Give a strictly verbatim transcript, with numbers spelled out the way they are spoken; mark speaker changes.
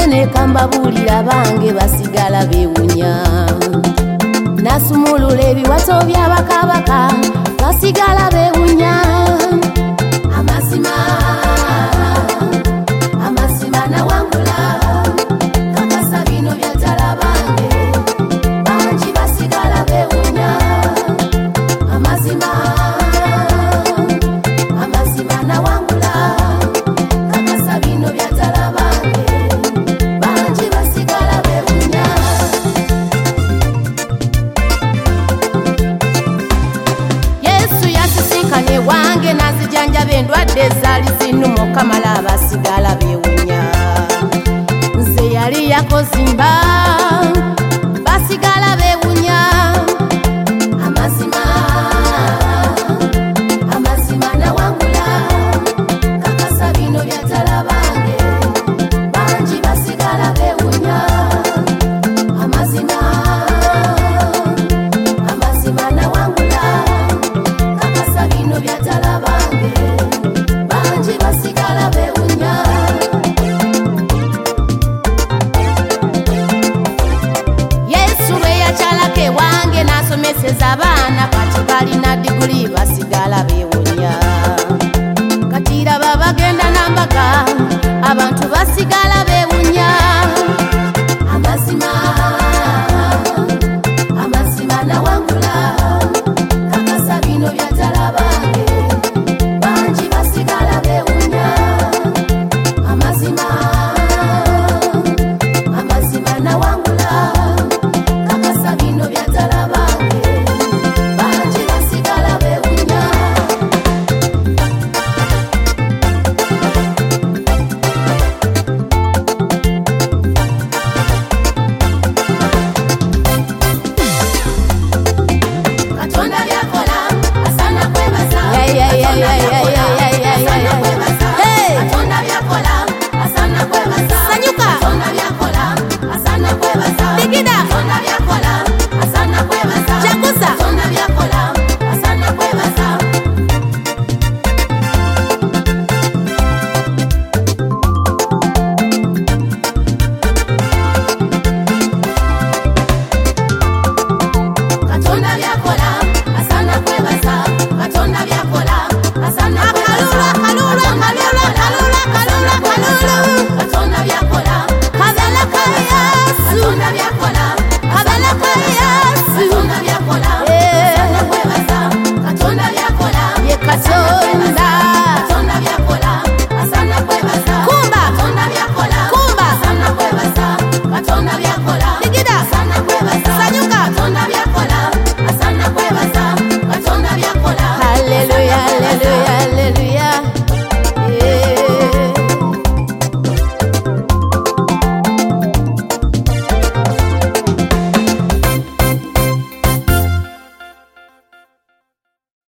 Speaker 1: ne kambabulira bange basigala bewunya. Nasumulula ebiwato by'abakabaka basigala bewunya. Amazima amazima nawangula kakasa bino byatala bange bangi basigala bewunya. Amazima amazima nawangula kakasa bino byatala bange bangi basigala bewunya. Yesu yasisinkanye wange nazijanjaba endwadde ezaali zinuma okamala abasigala bewunya. Nze yali yakozimba basigala bewunya. Amazima amazima nawangula kakasa bino byatala bange bangi basigala bewunya. Amazima amazima nawangula kakasa bino byatala bange bangi basigala bewunya. Yesu bwe yakyalako ewange n'asomeseza abaana kati balina diguli basigala bewunya. Kati raba bagenda n'ambaga abantu basigala bewunya. Amazima amazima nawangula kakasa bino byatala bange bangi basigala bewunya. Amazima amazima nawangula kakasa bino byatala bange bangi basigala bewunya. Katonda byakola asana kwebaza. Yeah, yeah, yeah, yeah, yeah, yeah, yeah, yeah, yeah, yeah. Hey! Katonda byakola asana kwebaza. Sanyuka. Katonda byakola asana kwebaza. Bigida. Katonda byakola asana kwebaza. Jaguza. Katonda byakola asana kwebaza. Katonda byakola asana kwebaza. Katonda byakola asana kwebaza. Kalula kalula kalula kalula kalula. Katonda byakola kabela ka Yesu. Katonda byakola kabela ka Yesu. Katonda byakola asana kwebaza. Katonda byakola ye katonda